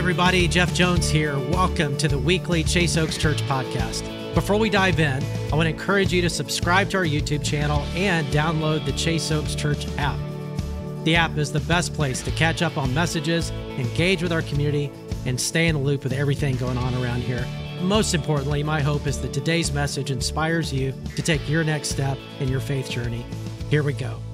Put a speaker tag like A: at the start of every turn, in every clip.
A: everybody. Jeff Jones here. Welcome to the weekly Chase Oaks Church podcast. Before we dive in, I want to encourage you to subscribe to our YouTube channel and download the Chase Oaks Church app. The app is the best place to catch up on messages, engage with our community, and stay in the loop with everything going on around here. Most importantly, my hope is that today's message inspires you to take your next step in your faith journey. Here we go.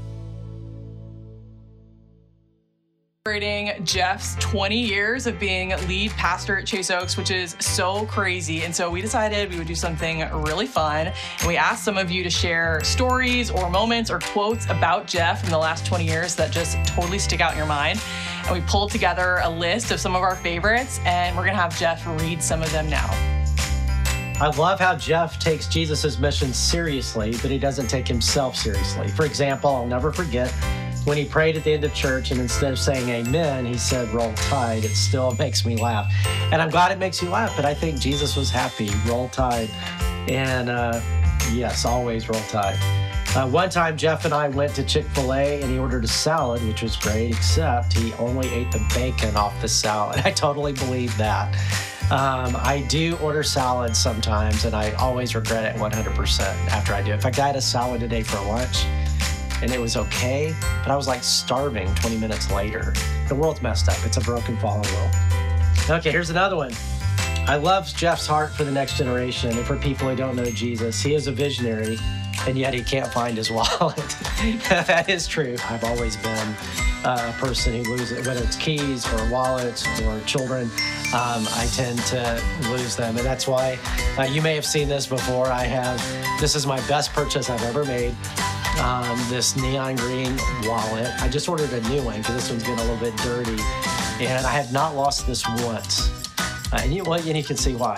B: Celebrating Jeff's 20 years of being lead pastor at Chase Oaks, which is so crazy. And so we decided we would do something really fun. And we asked some of you to share stories or moments or quotes about Jeff in the last 20 years that just totally stick out in your mind. And we pulled together a list of some of our favorites, and we're going to have Jeff read some of them now.
A: I love how Jeff takes Jesus' mission seriously, but he doesn't take himself seriously. For example, I'll never forget when he prayed at the end of church, and instead of saying amen, he said, "Roll Tide." It still makes me laugh. And I'm glad it makes you laugh, but I think Jesus was happy. Roll Tide. And yes, always Roll Tide. One time, Jeff and I went to Chick-fil-A, and he ordered a salad, which was great, except he only ate the bacon off the salad. I totally believe that. I do order salads sometimes, and I always regret it 100% after I do it. In fact, I had a salad today for lunch, and it was okay, but I was like starving 20 minutes later. The world's messed up. It's a broken, fallen world. Okay, here's another one. I love Jeff's heart for the next generation and for people who don't know Jesus. He is a visionary, and yet he can't find his wallet. That is true. I've always been a person who loses, whether it's keys or wallets or children. I tend to lose them, and that's why you may have seen this before. This is my best purchase I've ever made. This neon green wallet. I just ordered a new one because this one's getting a little bit dirty, and I have not lost this once. And you can see why.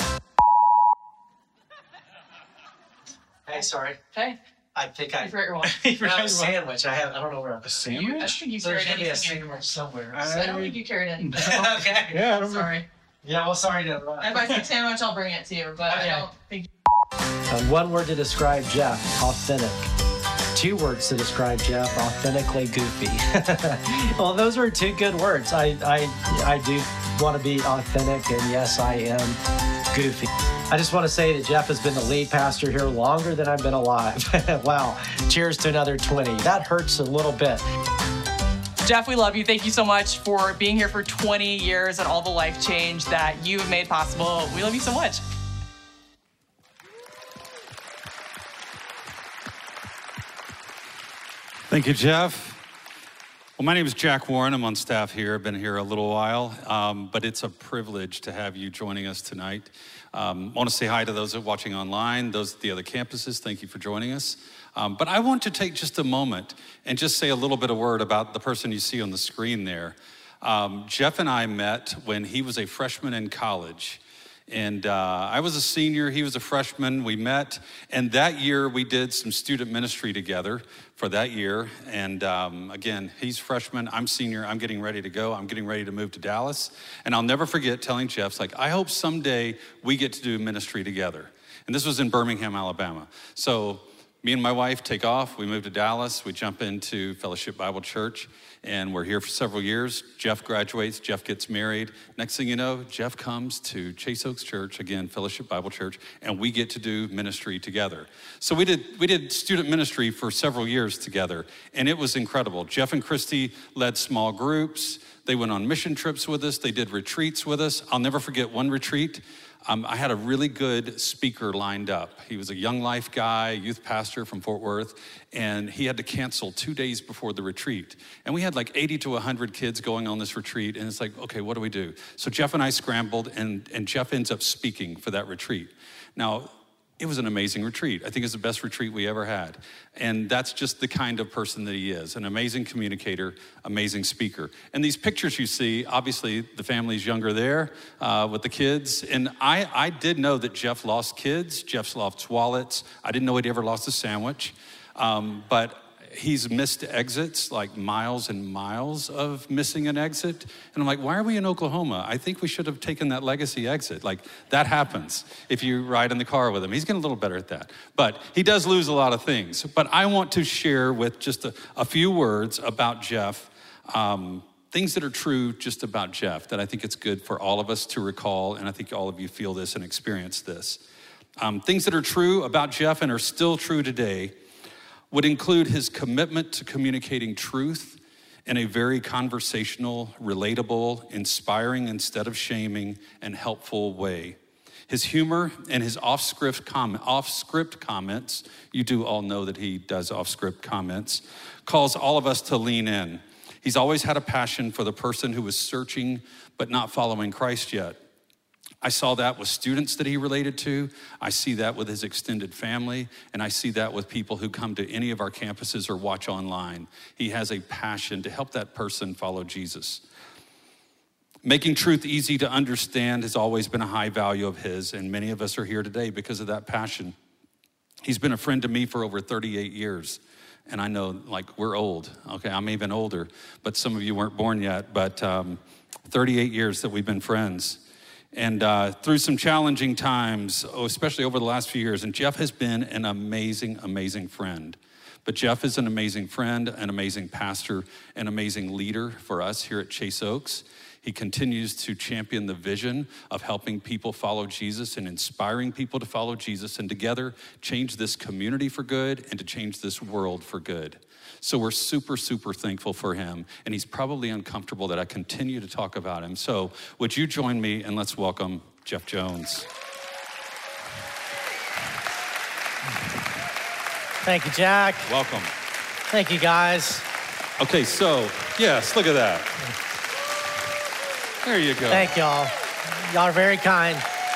A: Hey, sorry.
B: Hey.
A: I think I
B: forgot your wallet.
A: I have a sandwich. I don't know where I'm.
C: A sandwich?
B: I think you
A: There's
B: carried
A: gonna be a
B: anything.
A: sandwich somewhere.
B: I don't think you carried anything.
A: Okay.
C: Yeah, I don't know.
B: Sorry.
A: Yeah, well, sorry to.
B: If I see sandwich, I'll bring it to you, but
A: Okay.
B: I don't think.
A: One word to describe Jeff: authentic. Two words to describe Jeff: authentically goofy. Well, those are two good words. I do want to be authentic, and yes, I am goofy. I just want to say that Jeff has been the lead pastor here longer than I've been alive. Wow. Cheers to another 20. That hurts a little bit.
B: Jeff, we love you. Thank you so much for being here for 20 years and all the life change that you have made possible. We love you so much.
C: Thank you, Jeff. Well, my name is Jack Warren. I'm on staff here. I've been here a little while, but it's a privilege to have you joining us tonight. I want to say hi to those that are watching online, those at the other campuses. Thank you for joining us. But I want to take just a moment and just say a little bit of word about the person you see on the screen there. Jeff and I met when he was a freshman in college. And I was a senior, he was a freshman. We met, and that year we did some student ministry together for that year. And again, he's freshman, I'm senior, I'm getting ready to go. I'm getting ready to move to Dallas. And I'll never forget telling Jeff, I hope someday we get to do ministry together. And this was in Birmingham, Alabama. So me and my wife take off, we move to Dallas, we jump into Fellowship Bible Church, and we're here for several years. Jeff graduates, Jeff gets married. Next thing you know, Jeff comes to Chase Oaks Church, again, Fellowship Bible Church, and we get to do ministry together. So we did student ministry for several years together, and it was incredible. Jeff and Christy led small groups. They went on mission trips with us. They did retreats with us. I'll never forget one retreat. I had a really good speaker lined up. He was a Young Life guy, youth pastor from Fort Worth, and he had to cancel 2 days before the retreat. And we had 80 to 100 kids going on this retreat, and it's okay, what do we do? So Jeff and I scrambled, and Jeff ends up speaking for that retreat. Now, it was an amazing retreat. I think it's the best retreat we ever had. And that's just the kind of person that he is, an amazing communicator, amazing speaker. And these pictures you see, obviously the family's younger there with the kids. And I did know that Jeff lost kids, Jeff lost wallets. I didn't know he'd ever lost a sandwich. But he's missed exits, miles and miles of missing an exit. And I'm why are we in Oklahoma? I think we should have taken that legacy exit. That happens if you ride in the car with him. He's getting a little better at that. But he does lose a lot of things. But I want to share with just a few words about Jeff things that are true just about Jeff that I think it's good for all of us to recall, and I think all of you feel this and experience this. Things that are true about Jeff and are still true today would include his commitment to communicating truth in a very conversational, relatable, inspiring instead of shaming, and helpful way. His humor and his off-script comments, you do all know that he does off-script comments, calls all of us to lean in. He's always had a passion for the person who was searching but not following Christ yet. I saw that with students that he related to. I see that with his extended family, and I see that with people who come to any of our campuses or watch online. He has a passion to help that person follow Jesus. Making truth easy to understand has always been a high value of his, and many of us are here today because of that passion. He's been a friend to me for over 38 years, and I know, like, we're old. Okay, I'm even older, but some of you weren't born yet, but 38 years that we've been friends. And through some challenging times, especially over the last few years, and Jeff has been an amazing, amazing friend. But Jeff is an amazing friend, an amazing pastor, an amazing leader for us here at Chase Oaks. He continues to champion the vision of helping people follow Jesus and inspiring people to follow Jesus, and together change this community for good and to change this world for good. So we're super, super thankful for him, and he's probably uncomfortable that I continue to talk about him. So would you join me and let's welcome Jeff Jones.
A: Thank you, Jack.
C: Welcome.
A: Thank you, guys.
C: Okay, so yes, look at that. There you go.
A: Thank y'all. Y'all are very kind.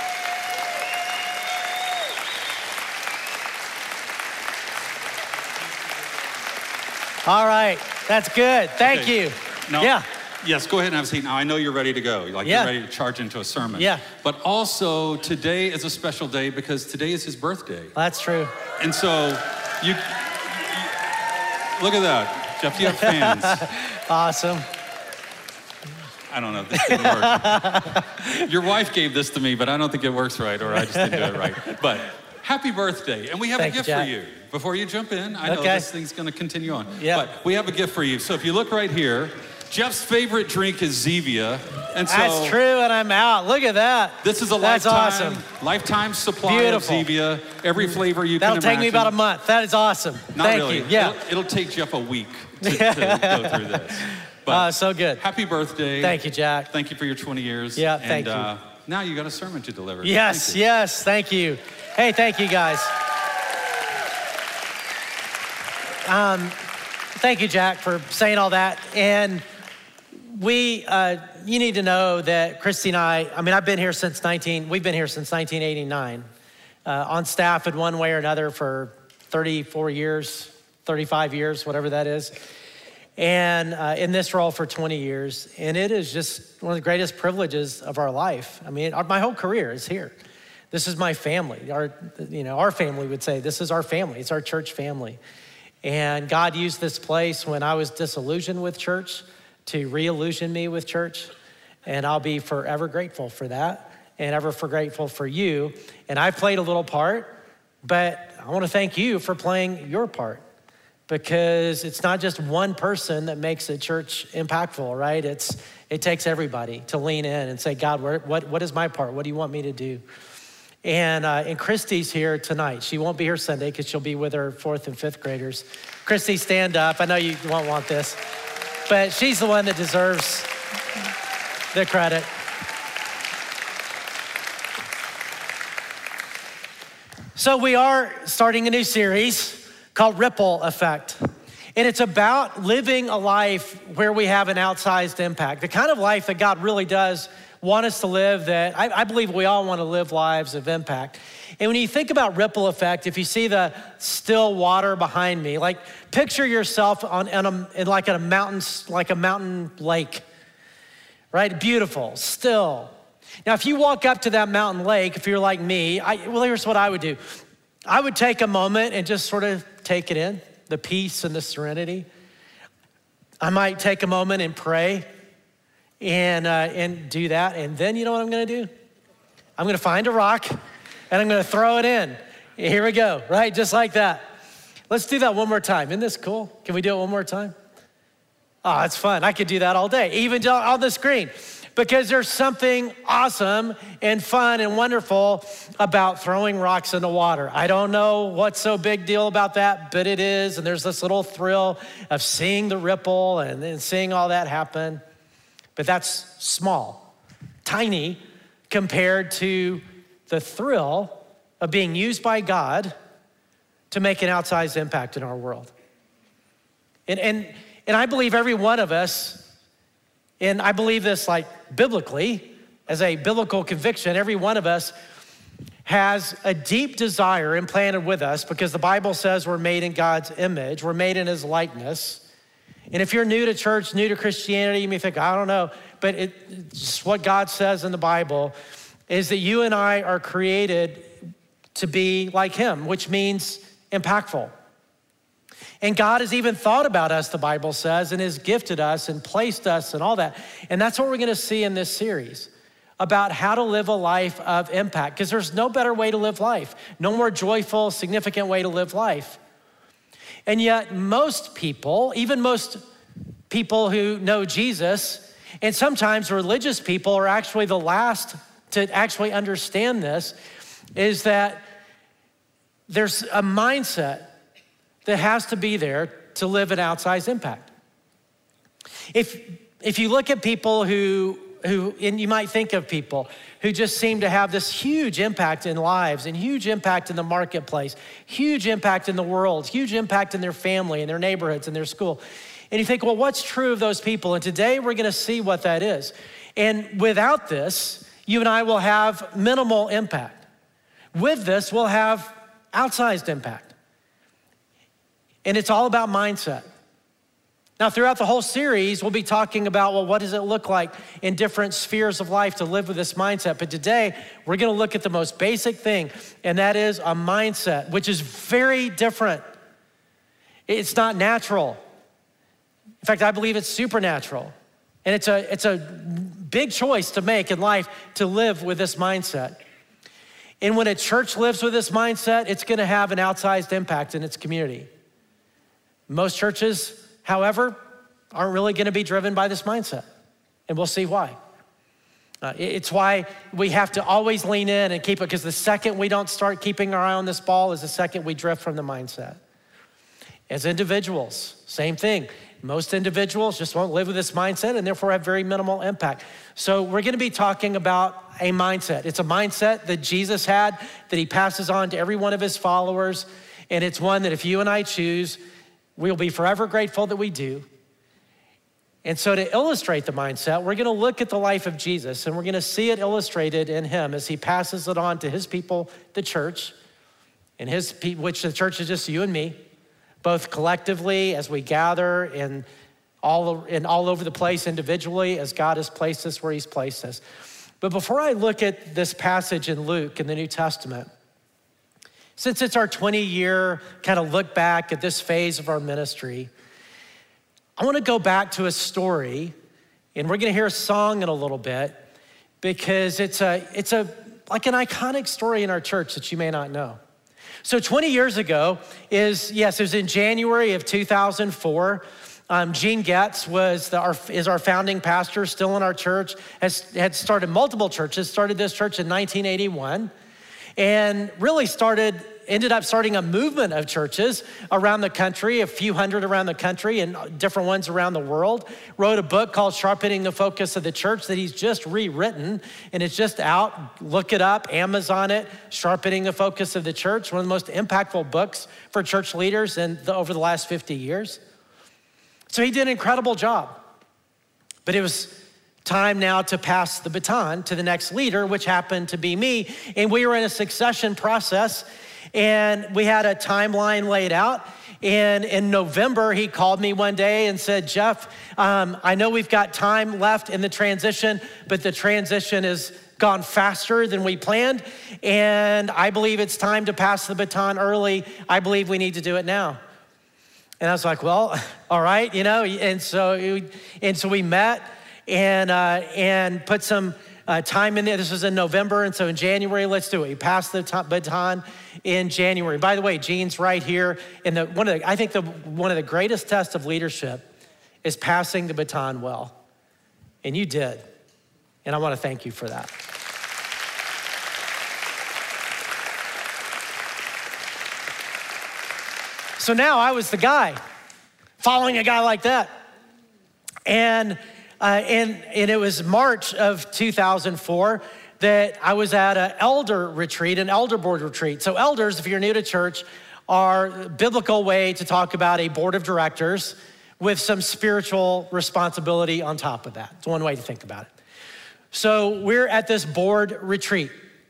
A: All right, that's good. Thank you.
C: Now,
A: yeah.
C: Yes, go ahead and have a seat. Now, I know you're ready to go. Like,
A: Yeah.
C: you're ready to charge into a sermon.
A: Yeah.
C: But also, today is a special day because today is his birthday.
A: That's true.
C: And so, you look at that. Jeff, do you have fans?
A: Awesome.
C: I don't know, this didn't work. Your wife gave this to me, but I don't think it works right, or I just didn't do it right. But happy birthday. And we have
A: Thank
C: a gift
A: you,
C: for
A: Jack.
C: you. Before you jump in, I know
A: Okay.
C: this thing's gonna continue on.
A: Yeah.
C: But we have a gift for you. So if you look right here, Jeff's favorite drink is Zevia. And so
A: That's true, and I'm out. Look at that.
C: this is a
A: That's awesome.
C: lifetime supply
A: Beautiful.
C: of Zevia. Every flavor you
A: That'll
C: can
A: take
C: imagine.
A: me about a month. That is awesome.
C: Not
A: Thank
C: really.
A: you. Yeah.
C: It'll take Jeff a week to go through this. But
A: So good.
C: happy birthday.
A: Thank you, Jack.
C: Thank you for your 20 years.
A: Yeah, thank you.
C: Now you got a sermon to deliver.
A: Yes,
C: Thank you.
A: yes. Thank you. Hey, thank you, guys. Thank you, Jack, for saying all that. And you need to know that Christy and I mean, we've been here since 1989, on staff in one way or another for 34 years, 35 years, whatever that is. And in this role for 20 years. And it is just one of the greatest privileges of our life. I mean, my whole career is here. This is my family. Our family would say, this is our family. It's our church family. And God used this place when I was disillusioned with church to re-illusion me with church. And I'll be forever grateful for that and ever grateful for you. And I played a little part, but I want to thank you for playing your part, because it's not just one person that makes a church impactful, right? It takes everybody to lean in and say, God, what is my part? What do you want me to do? And Christy's here tonight. She won't be here Sunday because she'll be with her 4th and 5th graders. Christy, stand up. I know you won't want this, but she's the one that deserves the credit. So we are starting a new series called Ripple Effect. And it's about living a life where we have an outsized impact, the kind of life that God really does want us to live, that I believe we all want to live lives of impact. And when you think about ripple effect, if you see the still water behind me, like picture yourself in like a mountain lake, right? Beautiful, still. Now, if you walk up to that mountain lake, if you're like me, here's what I would do. I would take a moment and just sort of take it in, the peace and the serenity. I might take a moment and pray and do that. And then you know what I'm gonna do? I'm gonna find a rock and I'm gonna throw it in. Here we go, right? Just like that. Let's do that one more time. Isn't this cool? Can we do it one more time? Oh, it's fun. I could do that all day, even on the screen, because there's something awesome and fun and wonderful about throwing rocks in the water. I don't know what's so big deal about that, but it is. And there's this little thrill of seeing the ripple and then seeing all that happen. But that's small, tiny, compared to the thrill of being used by God to make an outsized impact in our world. And I believe every one of us, and I believe this like biblically, as a biblical conviction, every one of us has a deep desire implanted with us because the Bible says we're made in God's image, we're made in his likeness. And if you're new to church, new to Christianity, you may think, I don't know, but it's just what God says in the Bible is that you and I are created to be like him, which means impactful. And God has even thought about us, the Bible says, and has gifted us and placed us and all that. And that's what we're gonna see in this series, about how to live a life of impact, because there's no better way to live life, no more joyful, significant way to live life. And yet most people, even most people who know Jesus, and sometimes religious people are actually the last to actually understand this, is that there's a mindset that has to be there to live an outsized impact. If you look at people who, and you might think of people who just seem to have this huge impact in lives and huge impact in the marketplace, huge impact in the world, huge impact in their family, in their neighborhoods, in their school. And you think, well, what's true of those people? And today we're gonna see what that is. And without this, you and I will have minimal impact. With this, we'll have outsized impact. And it's all about mindset. Now, throughout the whole series, we'll be talking about, well, what does it look like in different spheres of life to live with this mindset? But today, we're gonna look at the most basic thing, and that is a mindset, which is very different. It's not natural. In fact, I believe it's supernatural. And it's a big choice to make in life to live with this mindset. And when a church lives with this mindset, it's gonna have an outsized impact in its community. Most churches, however, aren't really gonna be driven by this mindset, and we'll see why. It's why we have to always lean in and keep it, because the second we don't start keeping our eye on this ball is the second we drift from the mindset. As individuals, same thing. Most individuals just won't live with this mindset and therefore have very minimal impact. So we're gonna be talking about a mindset. It's a mindset that Jesus had, that he passes on to every one of his followers, and it's one that if you and I choose, we'll be forever grateful that we do. And so to illustrate the mindset, we're gonna look at the life of Jesus, and we're gonna see it illustrated in him as he passes it on to his people, the church, and which the church is just you and me, both collectively as we gather and all over the place individually as God has placed us where he's placed us. But before I look at this passage in Luke in the New Testament, since it's our 20-year kind of look back at this phase of our ministry, I wanna go back to a story, and we're gonna hear a song in a little bit, because it's like an iconic story in our church that you may not know. So 20 years ago it was in January of 2004. Gene Getz is our founding pastor, still in our church, had started multiple churches, started this church in 1981, and really ended up starting a movement of churches around the country, a few hundred around the country and different ones around the world. Wrote a book called Sharpening the Focus of the Church that he's just rewritten, and it's just out. Look it up, Amazon it, Sharpening the Focus of the Church, one of the most impactful books for church leaders over the last 50 years. So he did an incredible job, but it was time now to pass the baton to the next leader, which happened to be me. And we were in a succession process, and we had a timeline laid out. And in November, he called me one day and said, Jeff, I know we've got time left in the transition, but the transition has gone faster than we planned. And I believe it's time to pass the baton early. I believe we need to do it now. And I was like, well, all right, and so we met and put some time in there. This was in November, and so in January, let's do it. We passed the baton in January. By the way, Gene's right here. And one of the greatest tests of leadership is passing the baton well. And you did. And I want to thank you for that. So now I was the guy following a guy like that. And it was March of 2004 that I was at an elder retreat, an elder board retreat. So elders, if you're new to church, are a biblical way to talk about a board of directors with some spiritual responsibility on top of that. It's one way to think about it. So we're at this board retreat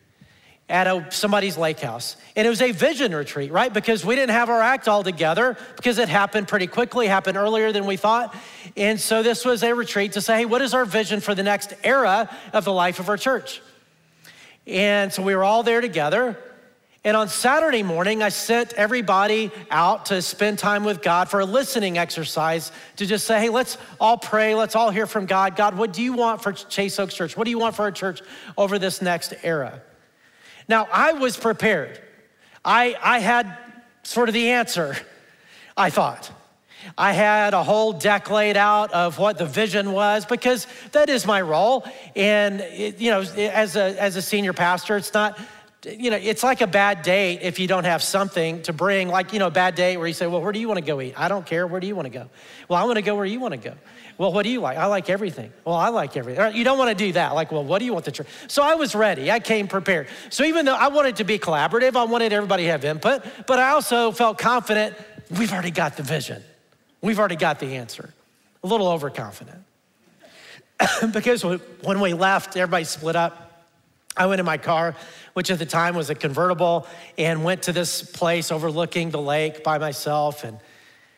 A: at somebody's lake house. And it was a vision retreat, right? Because we didn't have our act all together because it happened pretty quickly, happened earlier than we thought. And so this was a retreat to say, hey, what is our vision for the next era of the life of our church? And so we were all there together. And on Saturday morning, I sent everybody out to spend time with God for a listening exercise to just say, hey, let's all pray. Let's all hear from God. God, what do you want for Chase Oaks Church? What do you want for our church over this next era? Now, I was prepared. I had sort of the answer, I thought. I had a whole deck laid out of what the vision was because that is my role. And, as a senior pastor, it's not, it's like a bad date if you don't have something to bring, like, a bad date where you say, well, where do you want to go eat? I don't care. Where do you want to go? Well, I want to go where you want to go. Well, what do you like? I like everything. Well, I like everything. You don't want to do that. Like, well, what do you want the church? So I was ready. I came prepared. So even though I wanted to be collaborative, I wanted everybody to have input, but I also felt confident we've already got the vision. We've already got the answer. A little overconfident. Because when we left, everybody split up. I went in my car, which at the time was a convertible, and went to this place overlooking the lake by myself. And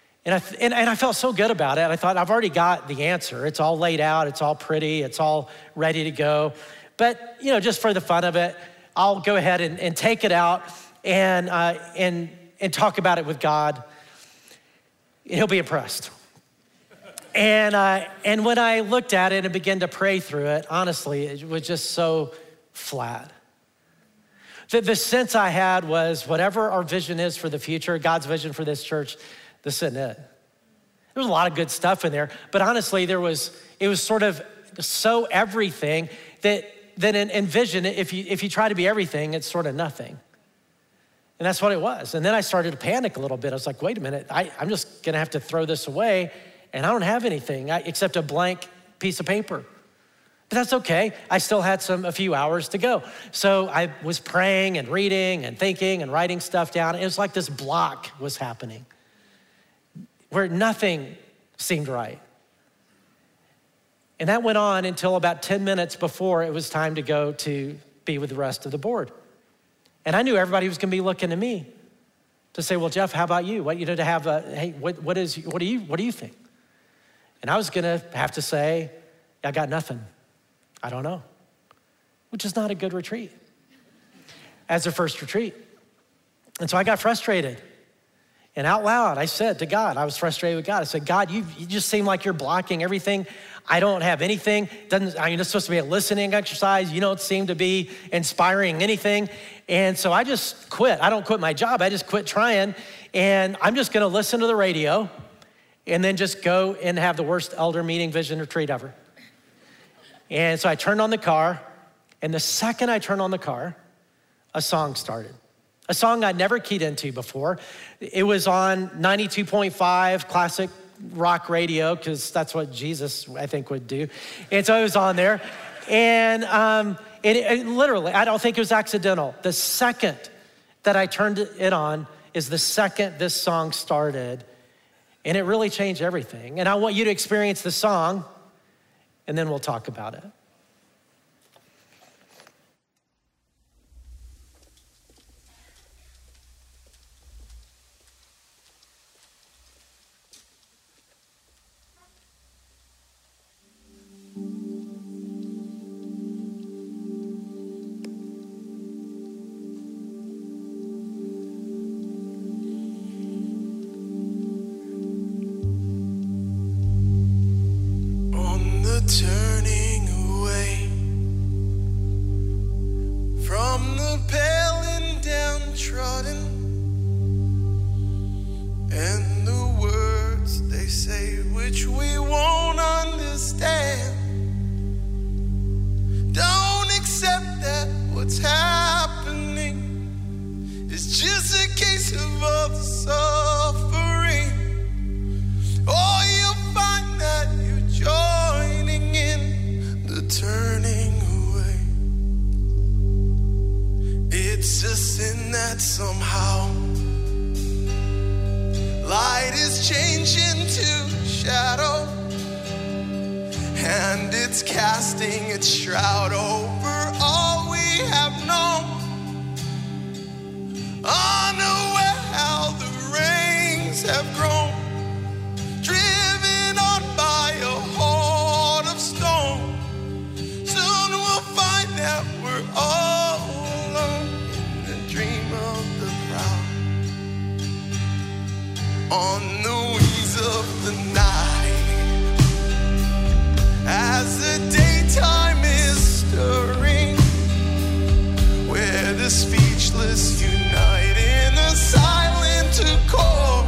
A: I felt so good about it. I thought, I've already got the answer. It's all laid out. It's all pretty. It's all ready to go. But, just for the fun of it, I'll go ahead and take it out and talk about it with God. He'll be impressed. And when I looked at it and began to pray through it, honestly, it was just so flat. The sense I had was whatever our vision is for the future, God's vision for this church, this isn't it. There was a lot of good stuff in there, but honestly, it was sort of so everything that in vision, if you try to be everything, it's sort of nothing. And that's what it was. And then I started to panic a little bit. I was like, wait a minute, I'm just gonna have to throw this away, and I don't have anything except a blank piece of paper. But that's okay. I still had a few hours to go. So I was praying and reading and thinking and writing stuff down. It was like this block was happening where nothing seemed right. And that went on until about 10 minutes before it was time to go to be with the rest of the board. And I knew everybody was gonna be looking at me to say, well, Jeff, how about you? What do you think? And I was gonna have to say, I got nothing. I don't know, which is not a good retreat as a first retreat. And so I got frustrated. And out loud, I said to God, I was frustrated with God. I said, God, you just seem like you're blocking everything. I don't have anything. It's supposed to be a listening exercise. You don't seem to be inspiring anything. And so I just quit. I don't quit my job. I just quit trying. And I'm just gonna listen to the radio and then just go and have the worst elder meeting vision retreat ever. And so I turned on the car, and the second I turned on the car, a song started. A song I'd never keyed into before. It was on 92.5 classic rock radio, because that's what Jesus, I think, would do. And so it was on there. And it literally, I don't think it was accidental. The second that I turned it on is the second this song started. And it really changed everything. And I want you to experience the song, and then we'll talk about it.
D: Turning away from the pale and downtrodden, and the words they say way which we won't understand. Don't accept that what's happening is just a case of other suffering. Or you'll find that you're joining in the turning away. It's a sin that somehow light is changing to shadow, and it's casting its shroud over all we have known. Unaware how the rings have grown, driven on by a heart of stone. Soon we'll find that we're all alone in the dream of the proud. On the wings of the night, as the daytime is stirring, where the speechless unite in a silent accord,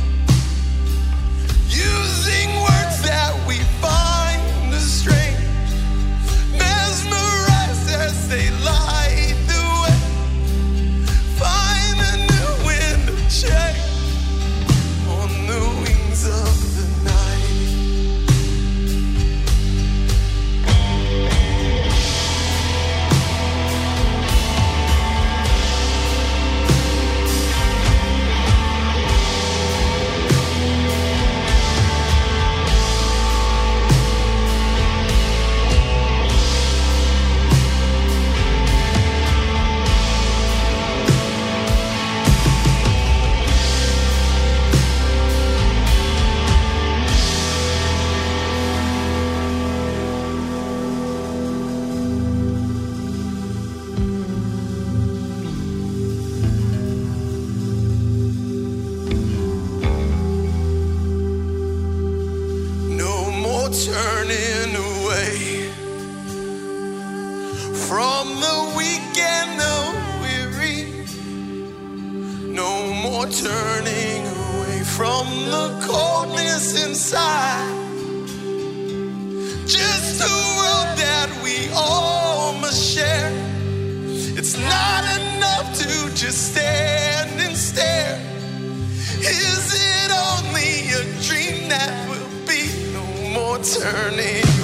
D: using words that we find the strange, mesmerized as they light the way, find a new wind of change on the wings of the night. Turning away from the weak and the weary. No more turning away from the coldness inside. Just a world that we all must share. It's not enough to just stand and stare. Is it only a dream that will be no more turning away?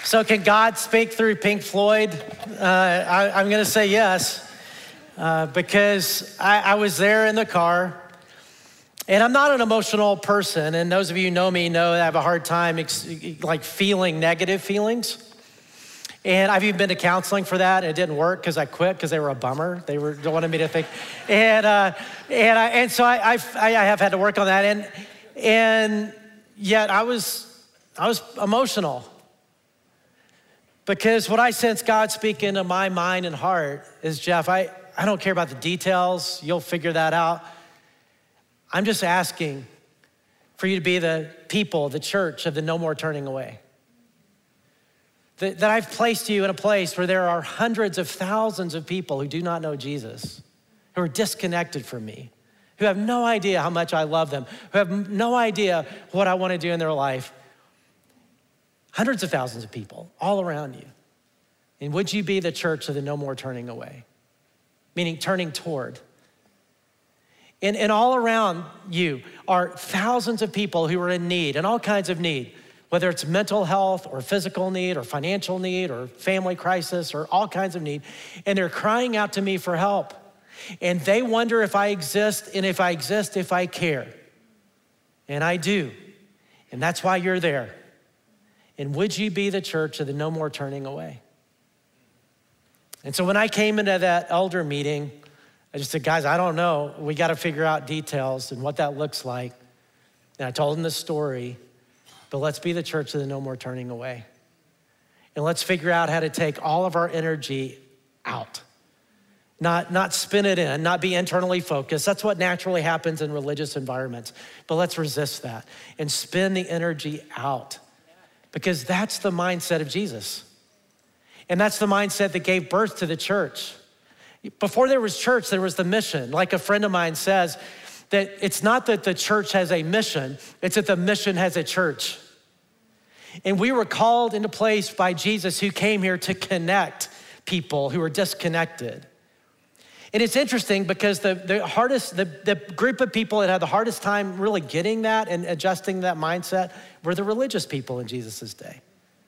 A: So can God speak through Pink Floyd? I'm going to say yes, because I was there in the car, and I'm not an emotional person. And those of you who know me know that I have a hard time like feeling negative feelings. And I've even been to counseling for that, and it didn't work because I quit because they were a bummer. They wanted me to think, and so I have had to work on that, and yet I was emotional. Because what I sense God speak into my mind and heart is, Jeff, I don't care about the details. You'll figure that out. I'm just asking for you to be the people, the church of the no more turning away. That I've placed you in a place where there are hundreds of thousands of people who do not know Jesus, who are disconnected from me, who have no idea how much I love them, who have no idea what I want to do in their life. Hundreds of thousands of people all around you. And would you be the church of the no more turning away? Meaning turning toward. And all around you are thousands of people who are in need, and all kinds of need, whether it's mental health or physical need or financial need or family crisis or all kinds of need. And they're crying out to me for help. And they wonder if I exist, and if I exist, if I care. And I do. And that's why you're there. And would you be the church of the no more turning away? And so when I came into that elder meeting, I just said, guys, I don't know. We got to figure out details and what that looks like. And I told them the story, but let's be the church of the no more turning away. And let's figure out how to take all of our energy out. Not spin it in, not be internally focused. That's what naturally happens in religious environments. But let's resist that and spin the energy out. Because that's the mindset of Jesus. And that's the mindset that gave birth to the church. Before there was church, there was the mission. Like a friend of mine says, that it's not that the church has a mission, it's that the mission has a church. And we were called into place by Jesus, who came here to connect people who are disconnected. And it's interesting because the group of people that had the hardest time really getting that and adjusting that mindset were the religious people in Jesus's day.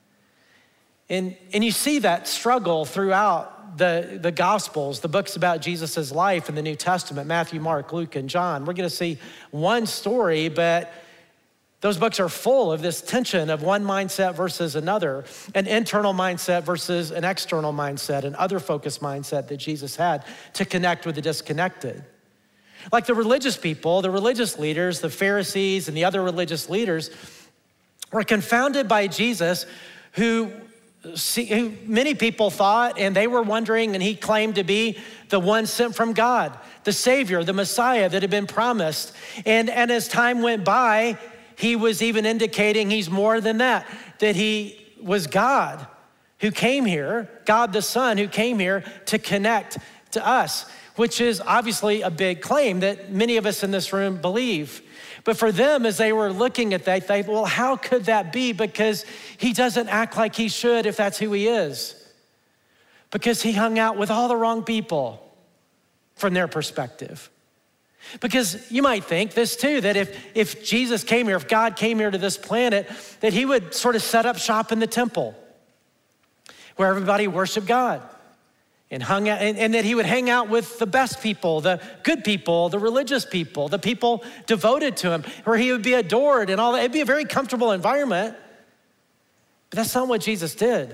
A: And you see that struggle throughout the Gospels, the books about Jesus's life in the New Testament, Matthew, Mark, Luke, and John. We're gonna see one story, but those books are full of this tension of one mindset versus another, an internal mindset versus an external mindset, an other-focused mindset that Jesus had to connect with the disconnected. Like the religious people, the religious leaders, the Pharisees, and the other religious leaders were confounded by Jesus, who many people thought, and they were wondering, and he claimed to be the one sent from God, the Savior, the Messiah that had been promised. And as time went by, he was even indicating he's more than that he was God who came here, God the Son who came here to connect to us, which is obviously a big claim that many of us in this room believe. But for them, as they were looking at that, they thought, well, how could that be? Because he doesn't act like he should if that's who he is. Because he hung out with all the wrong people from their perspective. Because you might think this too, that if Jesus came here, if God came here to this planet, that he would sort of set up shop in the temple where everybody worshiped God and hung out, and that he would hang out with the best people, the good people, the religious people, the people devoted to him, where he would be adored and all that. It'd be a very comfortable environment, but that's not what Jesus did.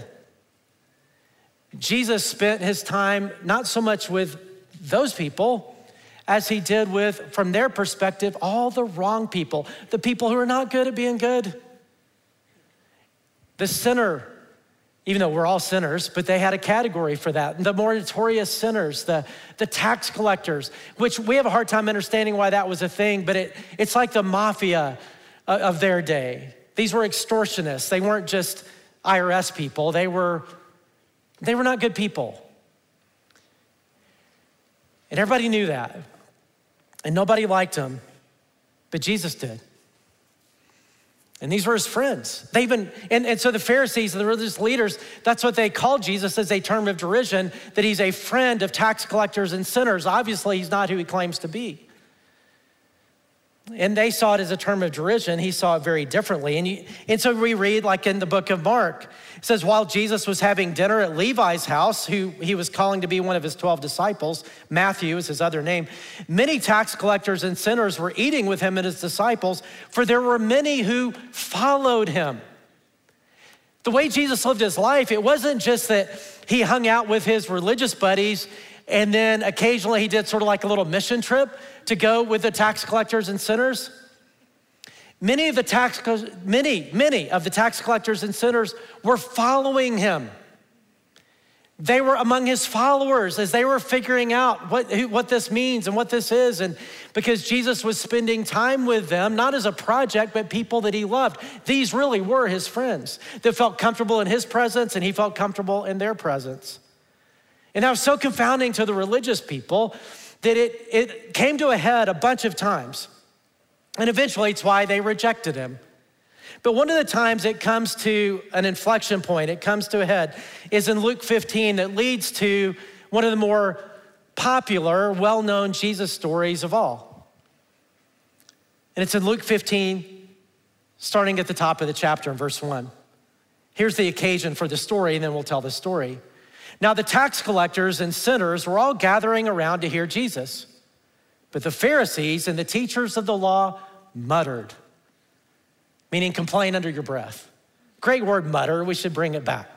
A: Jesus spent his time not so much with those people as he did with, from their perspective, all the wrong people, the people who are not good at being good. The sinner, even though we're all sinners, but they had a category for that. The more notorious sinners, the tax collectors, which we have a hard time understanding why that was a thing, but it's like the mafia of their day. These were extortionists. They weren't just IRS people. They were not good people. And everybody knew that. And nobody liked him, but Jesus did. And these were his friends. And so the Pharisees and the religious leaders, that's what they called Jesus as a term of derision, that he's a friend of tax collectors and sinners. Obviously, he's not who he claims to be. And they saw it as a term of derision. He saw it very differently. And so we read, like in the book of Mark, it says, while Jesus was having dinner at Levi's house, who he was calling to be one of his 12 disciples, Matthew is his other name, many tax collectors and sinners were eating with him and his disciples, for there were many who followed him. The way Jesus lived his life, it wasn't just that he hung out with his religious buddies and then occasionally he did sort of like a little mission trip to go with the tax collectors and sinners. Many of the tax collectors and sinners were following him. They were among his followers as they were figuring out what this means and what this is. And because Jesus was spending time with them, not as a project, but people that he loved. These really were his friends that felt comfortable in his presence and he felt comfortable in their presence. And that was so confounding to the religious people that it came to a head a bunch of times. And eventually it's why they rejected him. But one of the times it comes to an inflection point, it comes to a head, is in Luke 15 that leads to one of the more popular, well-known Jesus stories of all. And it's in Luke 15, starting at the top of the chapter in verse 1. Here's the occasion for the story, and then we'll tell the story. Now the tax collectors and sinners were all gathering around to hear Jesus. But the Pharisees and the teachers of the law muttered, meaning complain under your breath. Great word, mutter. We should bring it back.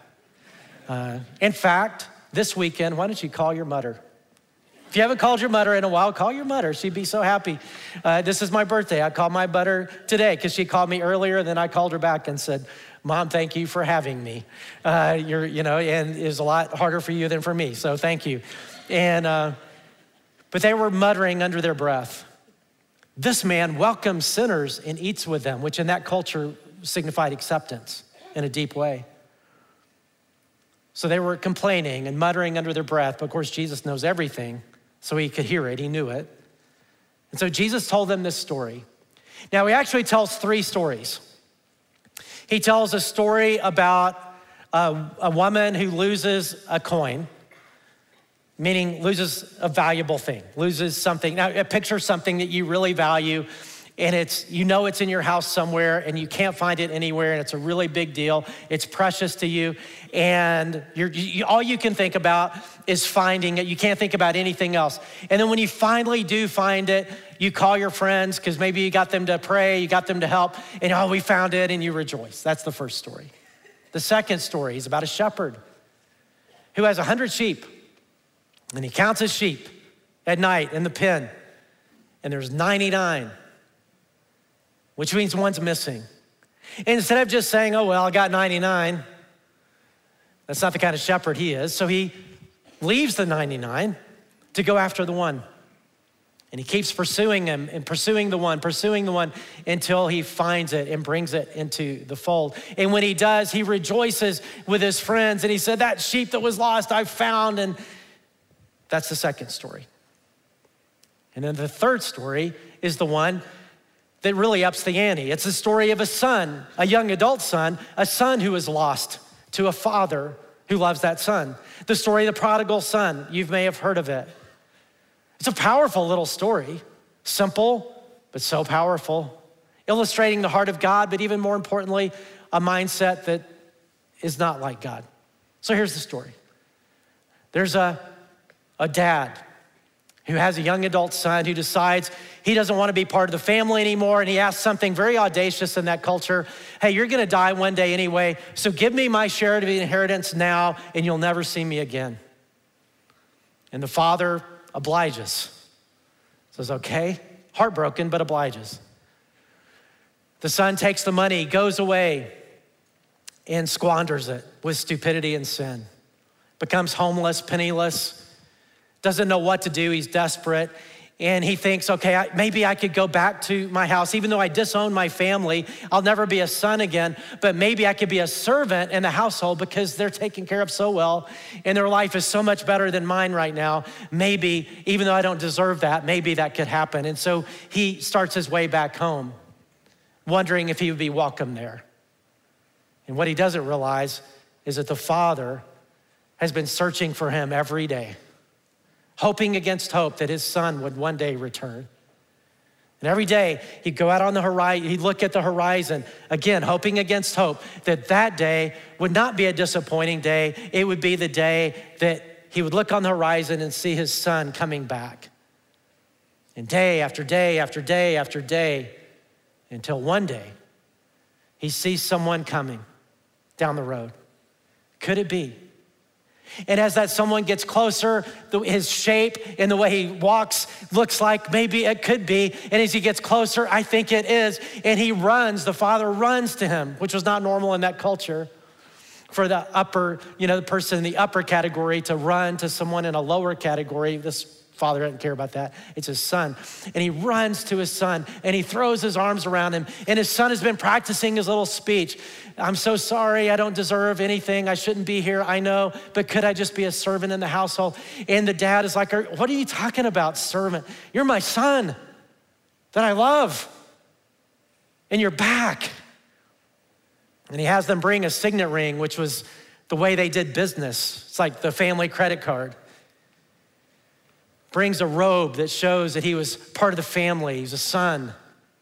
A: In fact, this weekend, why don't you call your mother? If you haven't called your mother in a while, call your mother. She'd be so happy. This is my birthday. I called my mother today because she called me earlier, and then I called her back and said, Mom, thank you for having me. And it was a lot harder for you than for me, so thank you. But they were muttering under their breath. This man welcomes sinners and eats with them, which in that culture signified acceptance in a deep way. So they were complaining and muttering under their breath, but of course Jesus knows everything, so he could hear it, he knew it. And so Jesus told them this story. Now he actually tells three stories. He tells a story about a woman who loses a coin, meaning loses a valuable thing, loses something. Now picture something that you really value and it's in your house somewhere and you can't find it anywhere and it's a really big deal. It's precious to you and all you can think about is finding it. You can't think about anything else. And then when you finally do find it, you call your friends because maybe you got them to pray, you got them to help, and we found it, and you rejoice. That's the first story. The second story is about a shepherd who has 100 sheep. And he counts his sheep at night in the pen, and there's 99, which means one's missing. And instead of just saying, oh, well, I got 99, that's not the kind of shepherd he is. So he leaves the 99 to go after the one. And he keeps pursuing him and pursuing the one until he finds it and brings it into the fold. And when he does, he rejoices with his friends. And he said, that sheep that was lost, I found. And that's the second story. And then the third story is the one that really ups the ante. It's the story of a son, a young adult son, a son who is lost to a father who loves that son. The story of the prodigal son, you may have heard of it. It's a powerful little story, simple, but so powerful, illustrating the heart of God, but even more importantly, a mindset that is not like God. So here's the story. There's a dad who has a young adult son who decides he doesn't want to be part of the family anymore, and he asks something very audacious in that culture. Hey, you're gonna die one day anyway, so give me my share of the inheritance now, and you'll never see me again. And the father obliges. Says, okay, heartbroken, but obliges. The son takes the money, goes away, and squanders it with stupidity and sin. Becomes homeless, penniless, doesn't know what to do, he's desperate. And he thinks, okay, maybe I could go back to my house. Even though I disown my family, I'll never be a son again, but maybe I could be a servant in the household because they're taken care of so well and their life is so much better than mine right now. Maybe, even though I don't deserve that, maybe that could happen. And so he starts his way back home, wondering if he would be welcome there. And what he doesn't realize is that the father has been searching for him every day, hoping against hope that his son would one day return. And every day he'd go out on the horizon, he'd look at the horizon, again, hoping against hope that that day would not be a disappointing day. It would be the day that he would look on the horizon and see his son coming back. And day after day after day after day, until one day he sees someone coming down the road. Could it be? And as that someone gets closer, his shape and the way he walks looks like maybe it could be. And as he gets closer, I think it is. And he runs, the father runs to him, which was not normal in that culture. For the upper, the person in the upper category to run to someone in a lower category. This father doesn't care about that. It's his son. And he runs to his son and he throws his arms around him. And his son has been practicing his little speech. I'm so sorry, I don't deserve anything. I shouldn't be here, I know, but could I just be a servant in the household? And the dad is like, what are you talking about, servant? You're my son that I love. And you're back. And he has them bring a signet ring, which was the way they did business. It's like the family credit card. Brings a robe that shows that he was part of the family. He's a son.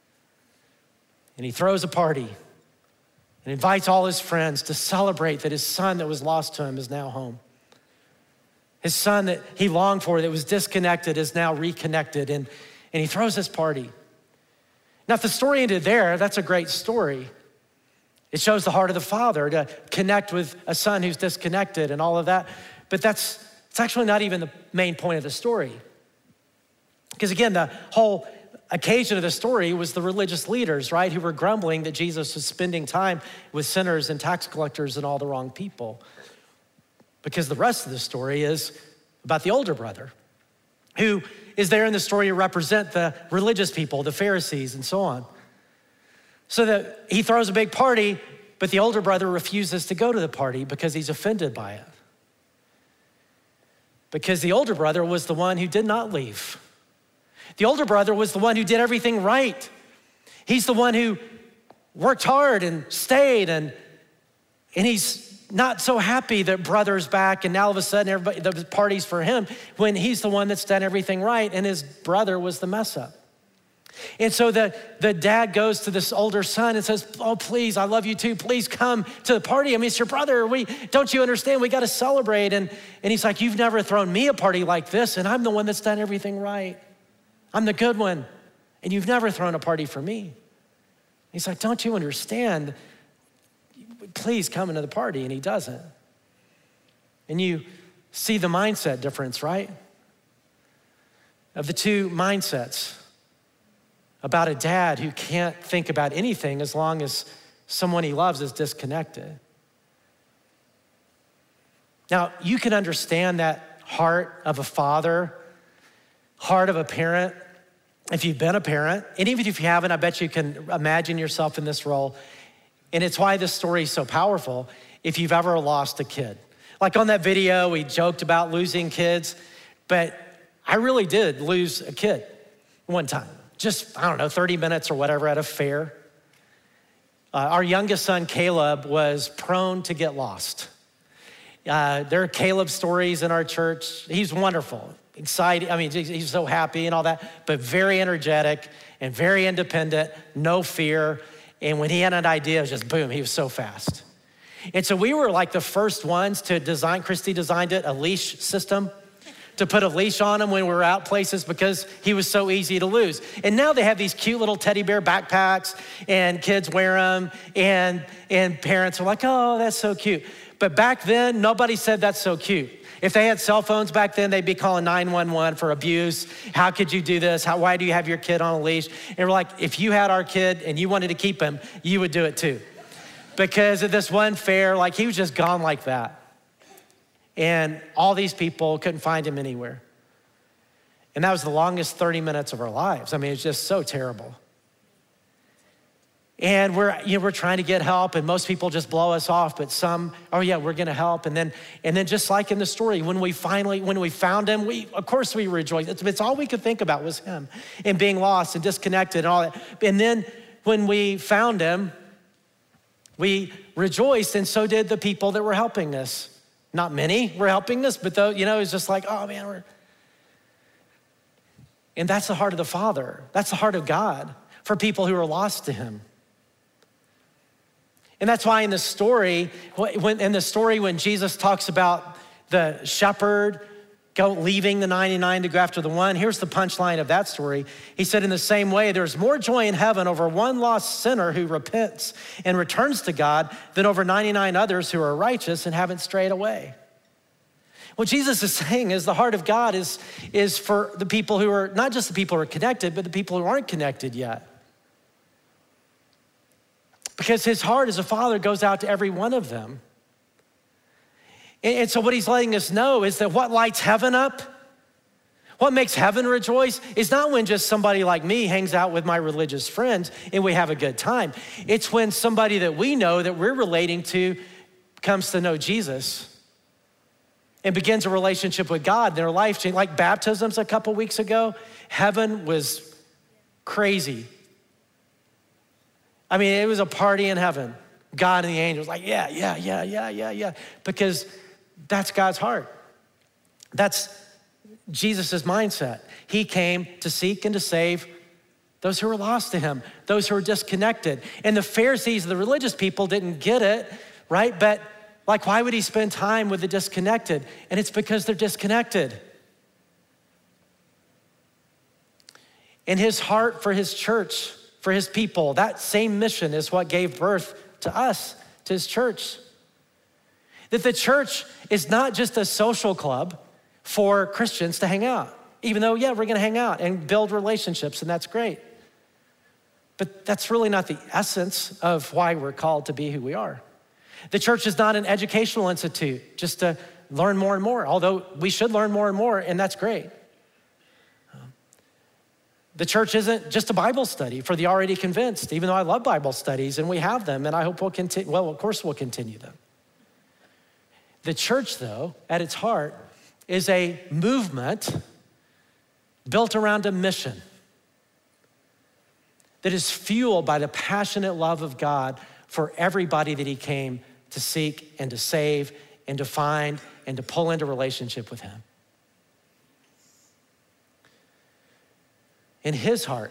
A: And he throws a party and invites all his friends to celebrate that his son that was lost to him is now home. His son that he longed for, that was disconnected, is now reconnected. And he throws this party. Now, if the story ended there, that's a great story. It shows the heart of the father to connect with a son who's disconnected and all of that. But it's actually not even the main point of the story. Because again, the whole occasion of the story was the religious leaders, right? Who were grumbling that Jesus was spending time with sinners and tax collectors and all the wrong people. Because the rest of the story is about the older brother who is there in the story to represent the religious people, the Pharisees and so on. So that he throws a big party, but the older brother refuses to go to the party because he's offended by it. Because the older brother was the one who did not leave. The older brother was the one who did everything right. He's the one who worked hard and stayed, and he's not so happy that brother's back and now all of a sudden everybody, the party's for him, when he's the one that's done everything right and his brother was the mess up. And so the dad goes to this older son and says, oh, please, I love you too. Please come to the party. I mean, it's your brother. Don't you understand? We got to celebrate. And he's like, you've never thrown me a party like this, and I'm the one that's done everything right. I'm the good one, and you've never thrown a party for me. He's like, don't you understand? Please come into the party. And he doesn't. And you see the mindset difference, right? Of the two mindsets. About a dad who can't think about anything as long as someone he loves is disconnected. Now, you can understand that heart of a father, heart of a parent, if you've been a parent. And even if you haven't, I bet you can imagine yourself in this role. And it's why this story is so powerful if you've ever lost a kid. Like on that video, we joked about losing kids, but I really did lose a kid one time. Just, 30 minutes or whatever at a fair. Our youngest son, Caleb, was prone to get lost. There are Caleb stories in our church. He's wonderful, excited. I mean, he's so happy and all that, but very energetic and very independent, no fear. And when he had an idea, it was just boom, he was so fast. And so we were like the first ones to design, Christy designed it, a leash system, to put a leash on him when we were out places because he was so easy to lose. And now they have these cute little teddy bear backpacks and kids wear them and parents are like, oh, that's so cute. But back then, nobody said that's so cute. If they had cell phones back then, they'd be calling 911 for abuse. How could you do this? Why do you have your kid on a leash? And we're like, if you had our kid and you wanted to keep him, you would do it too. Because of this one fair, like he was just gone like that. And all these people couldn't find him anywhere. And that was the longest 30 minutes of our lives. I mean, it's just so terrible. And we're trying to get help, and most people just blow us off, but some, oh yeah, we're gonna help. And then just like in the story, when we found him, of course we rejoiced. It's all we could think about was him and being lost and disconnected and all that. And then when we found him, we rejoiced, and so did the people that were helping us. Not many were helping us, but though, it's just like, oh man, And that's the heart of the Father. That's the heart of God for people who are lost to him. And that's why in the story, when Jesus talks about the shepherd leaving the 99 to go after the one, here's the punchline of that story. He said, in the same way, there's more joy in heaven over one lost sinner who repents and returns to God than over 99 others who are righteous and haven't strayed away. What Jesus is saying is the heart of God is for the people who are, not just the people who are connected, but the people who aren't connected yet. Because his heart as a father goes out to every one of them. And so what he's letting us know is that what lights heaven up, what makes heaven rejoice is not when just somebody like me hangs out with my religious friends and we have a good time. It's when somebody that we know that we're relating to comes to know Jesus and begins a relationship with God. Their life changed, like baptisms a couple weeks ago. Heaven was crazy. I mean, it was a party in heaven. God and the angels like, yeah. Because that's God's heart. That's Jesus' mindset. He came to seek and to save those who were lost to him, those who were disconnected. And the Pharisees, the religious people, didn't get it, right? But like, why would he spend time with the disconnected? And it's because they're disconnected. And his heart for his church, for his people, that same mission is what gave birth to us, to his church. That the church is not just a social club for Christians to hang out. Even though, yeah, we're gonna hang out and build relationships, and that's great. But that's really not the essence of why we're called to be who we are. The church is not an educational institute just to learn more and more, although we should learn more and more, and that's great. The church isn't just a Bible study for the already convinced, even though I love Bible studies and we have them, and I hope we'll continue, well, of course we'll continue them. The church, though, at its heart, is a movement built around a mission that is fueled by the passionate love of God for everybody that he came to seek and to save and to find and to pull into relationship with him. And his heart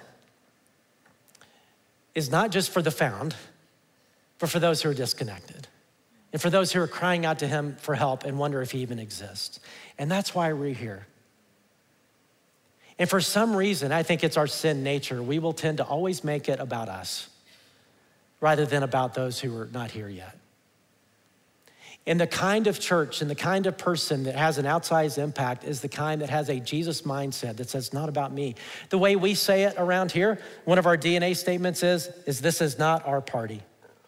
A: is not just for the found, but for those who are disconnected and for those who are crying out to him for help and wonder if he even exists. And that's why we're here. And for some reason, I think it's our sin nature, we will tend to always make it about us rather than about those who are not here yet. And the kind of church and the kind of person that has an outsized impact is the kind that has a Jesus mindset that says, not about me. The way we say it around here, one of our DNA statements is this is not our party.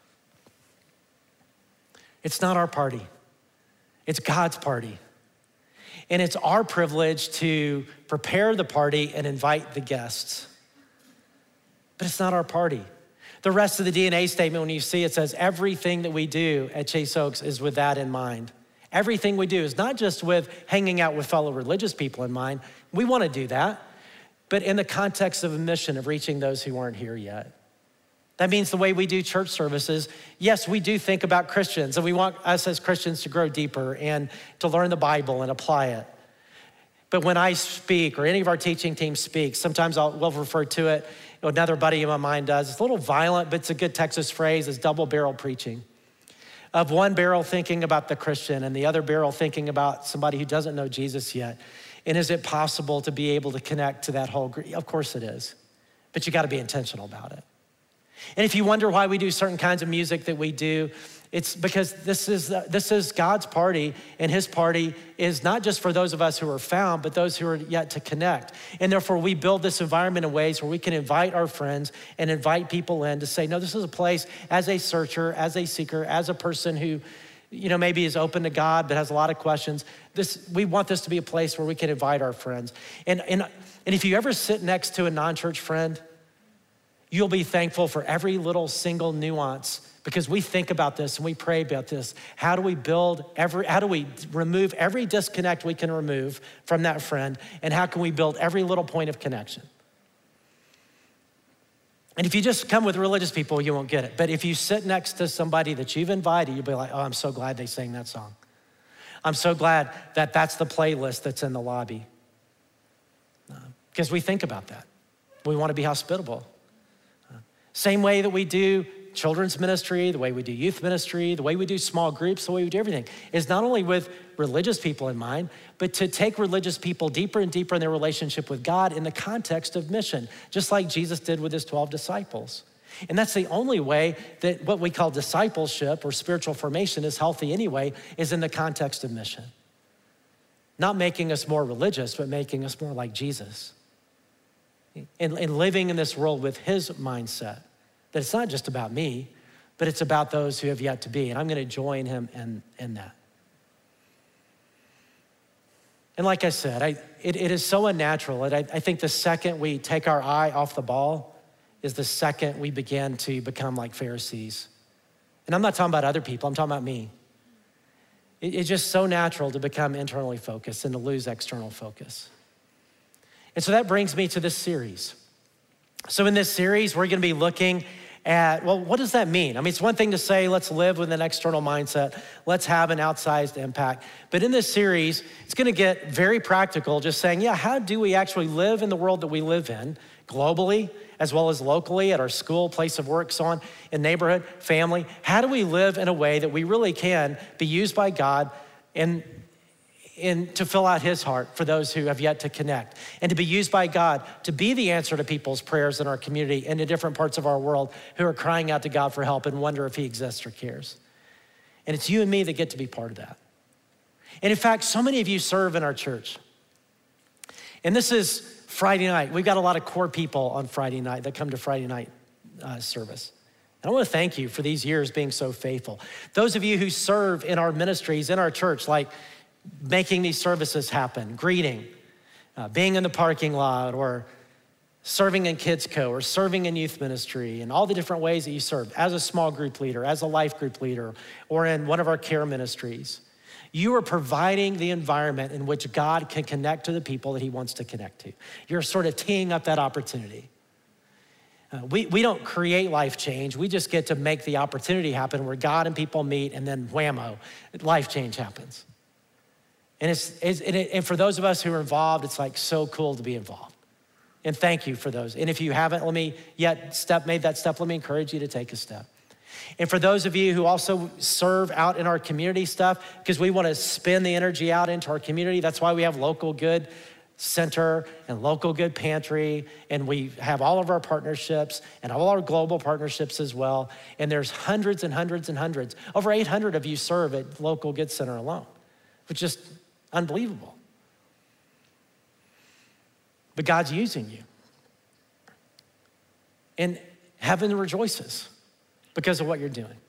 A: It's not our party. It's God's party. And it's our privilege to prepare the party and invite the guests. But it's not our party. The rest of the DNA statement, when you see it, says everything that we do at Chase Oaks is with that in mind. Everything we do is not just with hanging out with fellow religious people in mind. We want to do that, but in the context of a mission of reaching those who aren't here yet. That means the way we do church services, yes, we do think about Christians, and we want us as Christians to grow deeper and to learn the Bible and apply it. But when I speak or any of our teaching teams speak, sometimes we'll refer to it, another buddy of mine does. It's a little violent, but it's a good Texas phrase, is double barrel preaching. Of one barrel thinking about the Christian and the other barrel thinking about somebody who doesn't know Jesus yet. And is it possible to be able to connect to that whole group? Of course it is, but you gotta be intentional about it. And if you wonder why we do certain kinds of music that we do, it's because this is God's party, and his party is not just for those of us who are found, but those who are yet to connect. And therefore we build this environment in ways where we can invite our friends and invite people in to say, no, this is a place as a searcher, as a seeker, as a person who, maybe is open to God, but has a lot of questions. We want this to be a place where we can invite our friends. And if you ever sit next to a non-church friend, you'll be thankful for every little single nuance, because we think about this and we pray about this. How do we remove every disconnect we can remove from that friend, and how can we build every little point of connection? And if you just come with religious people, you won't get it. But if you sit next to somebody that you've invited, you'll be like, oh, I'm so glad they sang that song. I'm so glad that that's the playlist that's in the lobby. because we think about that. We want to be hospitable. Same way that we do children's ministry, the way we do youth ministry, the way we do small groups, the way we do everything is not only with religious people in mind, but to take religious people deeper and deeper in their relationship with God in the context of mission, just like Jesus did with his 12 disciples. And that's the only way that what we call discipleship or spiritual formation is healthy anyway, is in the context of mission. Not making us more religious, but making us more like Jesus. And living in this world with his mindset, that it's not just about me, but it's about those who have yet to be. And I'm gonna join him in that. And like I said, it is so unnatural. And I think the second we take our eye off the ball is the second we begin to become like Pharisees. And I'm not talking about other people, I'm talking about me. It's just so natural to become internally focused and to lose external focus. And so that brings me to this series. So in this series, we're gonna be looking at, well, what does that mean? I mean, it's one thing to say, let's live with an external mindset, let's have an outsized impact. But in this series, it's gonna get very practical, just saying, yeah, how do we actually live in the world that we live in, globally, as well as locally, at our school, place of work, so on, in neighborhood, family? How do we live in a way that we really can be used by God and to fill out his heart for those who have yet to connect, and to be used by God to be the answer to people's prayers in our community and in different parts of our world who are crying out to God for help and wonder if he exists or cares. And it's you and me that get to be part of that. And in fact, so many of you serve in our church. And this is Friday night. We've got a lot of core people on Friday night that come to Friday night service. And I want to thank you for these years being so faithful. Those of you who serve in our ministries, in our church, like making these services happen, greeting, being in the parking lot, or serving in Kids Co, or serving in youth ministry, and all the different ways that you serve as a small group leader, as a life group leader, or in one of our care ministries. You are providing the environment in which God can connect to the people that he wants to connect to. You're sort of teeing up that opportunity. We don't create life change. We just get to make the opportunity happen where God and people meet, and then whammo, life change happens. And for those of us who are involved, it's like so cool to be involved. And thank you for those. And if you haven't made that step, let me encourage you to take a step. And for those of you who also serve out in our community stuff, because we want to spin the energy out into our community, that's why we have Local Good Center and Local Good Pantry, and we have all of our partnerships and all our global partnerships as well. And there's hundreds and hundreds and hundreds. Over 800 of you serve at Local Good Center alone, which is just unbelievable. But God's using you. And heaven rejoices because of what you're doing.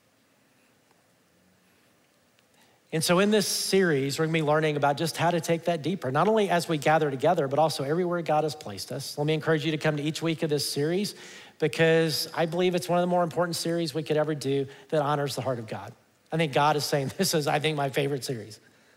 A: And so in this series, we're gonna be learning about just how to take that deeper, not only as we gather together, but also everywhere God has placed us. Let me encourage you to come to each week of this series, because I believe it's one of the more important series we could ever do that honors the heart of God. I think God is saying, this is, I think, my favorite series.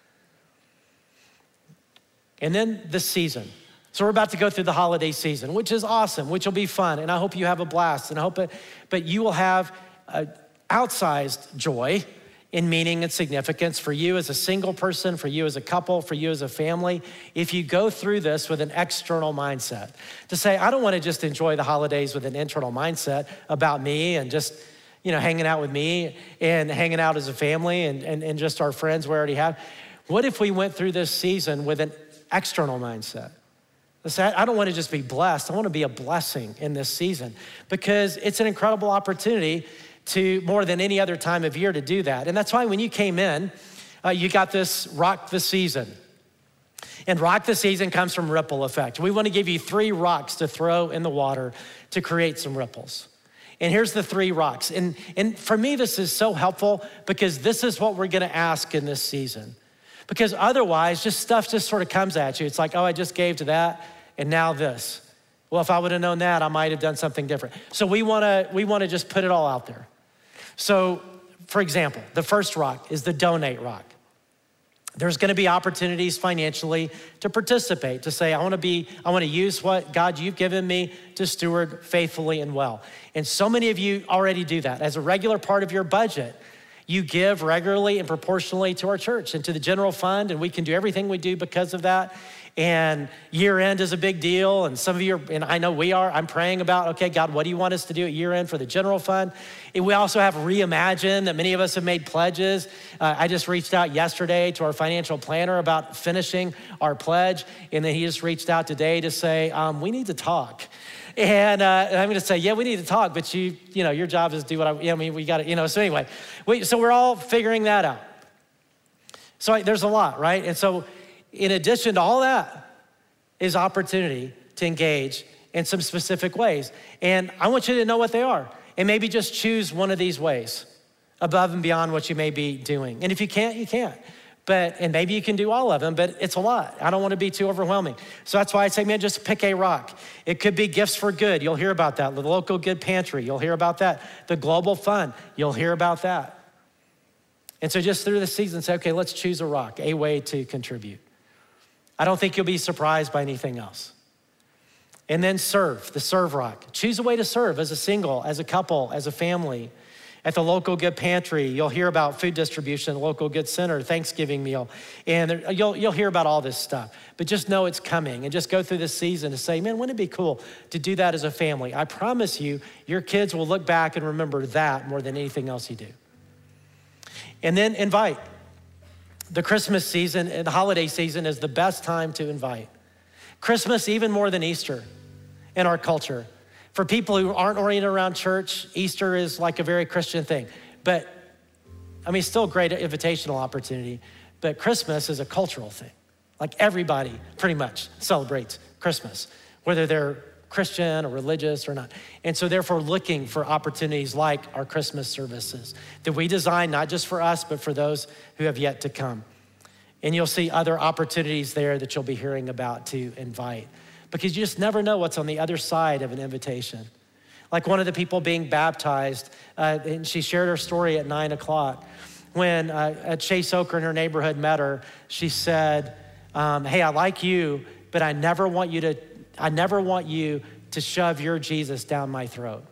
A: And then the season. So we're about to go through the holiday season, which is awesome, which will be fun. And I hope you have a blast. And I hope but you will have outsized joy in meaning and significance for you as a single person, for you as a couple, for you as a family, if you go through this with an external mindset. To say, I don't want to just enjoy the holidays with an internal mindset about me and just, hanging out with me and hanging out as a family and just our friends we already have. What if we went through this season with an external mindset? I don't want to just be blessed. I want to be a blessing in this season, because it's an incredible opportunity to, more than any other time of year, to do that. And that's why when you came in, you got this Rock the Season. And Rock the Season comes from ripple effect. We want to give you 3 rocks to throw in the water to create some ripples. And here's the 3 rocks. And for me, this is so helpful, because this is what we're going to ask in this season. Because otherwise, stuff sort of comes at you. It's like, oh, I just gave to that, and now this. Well, if I would have known that, I might have done something different. So we want to just put it all out there. So, for example, the first rock is the donate rock. There's going to be opportunities financially to participate, to say, I want to use what, God, you've given me to steward faithfully and well. And so many of you already do that. As a regular part of your budget, you give regularly and proportionally to our church and to the general fund, and we can do everything we do because of that. And year end is a big deal. And some of you, and I know we are, I'm praying about, okay, God, what do you want us to do at year end for the general fund? And we also have Reimagine that many of us have made pledges. I just reached out yesterday to our financial planner about finishing our pledge. And then he just reached out today to say, we need to talk. And I'm going to say, yeah, we need to talk, but you know, your job is to do what we got to, you know, so anyway, so we're all figuring that out. So there's a lot, right? And so in addition to all that is opportunity to engage in some specific ways. And I want you to know what they are. And maybe just choose one of these ways above and beyond what you may be doing. And if you can't, you can't. And maybe you can do all of them, but it's a lot. I don't want to be too overwhelming. So that's why I say, man, just pick a rock. It could be Gifts for Good. You'll hear about that. The local good pantry, you'll hear about that. The Global Fund, you'll hear about that. And so just through the season, say, okay, let's choose a rock, a way to contribute. I don't think you'll be surprised by anything else. And then serve, the serve rock. Choose a way to serve as a single, as a couple, as a family. At the local good pantry, you'll hear about food distribution, local good center, Thanksgiving meal. And you'll hear about all this stuff. But just know it's coming and just go through this season to say, man, wouldn't it be cool to do that as a family? I promise you, your kids will look back and remember that more than anything else you do. And then invite. The Christmas season and the holiday season is the best time to invite. Christmas, even more than Easter in our culture. For people who aren't oriented around church, Easter is like a very Christian thing. But, I mean, still a great invitational opportunity. But Christmas is a cultural thing. Like everybody pretty much celebrates Christmas, whether they're Christian or religious or not. And so therefore looking for opportunities like our Christmas services that we design not just for us, but for those who have yet to come. And you'll see other opportunities there that you'll be hearing about to invite, because you just never know what's on the other side of an invitation. Like one of the people being baptized, and she shared her story at 9:00. When Chase Oker in her neighborhood met her, she said, hey, I like you, but I never want you to shove your Jesus down my throat.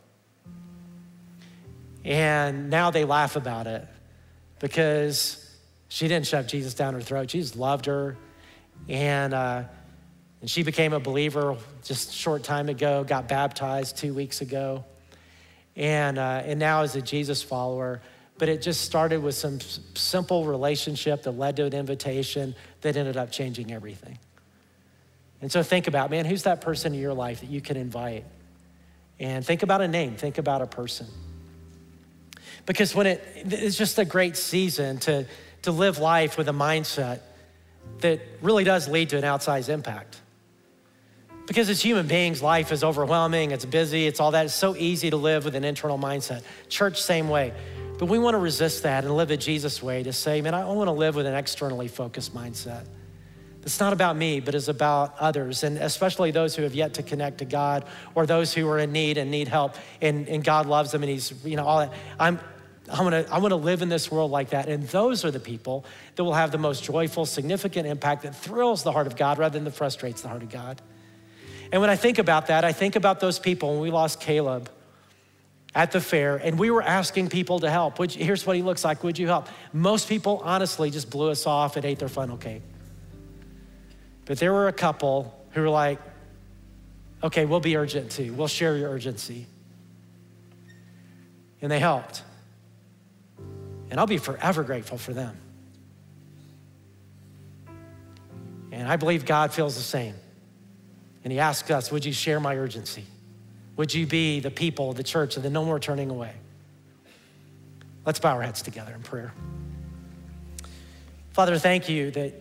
A: And now they laugh about it because she didn't shove Jesus down her throat. Jesus loved her. And she became a believer just a short time ago, got baptized 2 weeks ago. And now is a Jesus follower. But it just started with some simple relationship that led to an invitation that ended up changing everything. And so think about, man, who's that person in your life that you can invite? And think about a name, think about a person. Because it's just a great season to live life with a mindset that really does lead to an outsized impact. Because as human beings, life is overwhelming, it's busy, it's all that. It's so easy to live with an internal mindset. Church, same way. But we want to resist that and live a Jesus way to say, man, I want to live with an externally focused mindset. It's not about me, but it's about others, and especially those who have yet to connect to God, or those who are in need and need help, and God loves them, and He's, all that. I want to live in this world like that, and those are the people that will have the most joyful, significant impact that thrills the heart of God rather than that frustrates the heart of God. And when I think about that, I think about those people when we lost Caleb at the fair, and we were asking people to help. Here's what he looks like. Would you help? Most people honestly just blew us off and ate their funnel cake. But there were a couple who were like, okay, we'll be urgent too. We'll share your urgency. And they helped. And I'll be forever grateful for them. And I believe God feels the same. And He asks us, would you share my urgency? Would you be the people, the church, of the no more turning away? Let's bow our heads together in prayer. Father, thank you that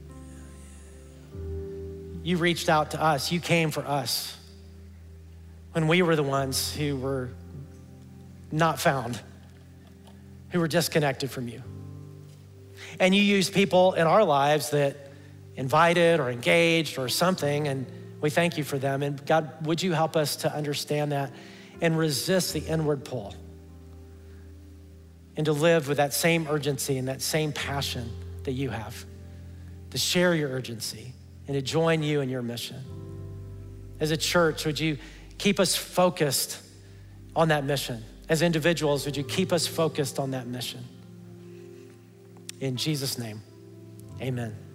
A: you reached out to us. You came for us when we were the ones who were not found, who were disconnected from you. And you used people in our lives that invited or engaged or something, and we thank you for them. And God, would you help us to understand that and resist the inward pull, and to live with that same urgency and that same passion that you have, to share your urgency and to join you in your mission. As a church, would you keep us focused on that mission? As individuals, would you keep us focused on that mission? In Jesus' name, amen.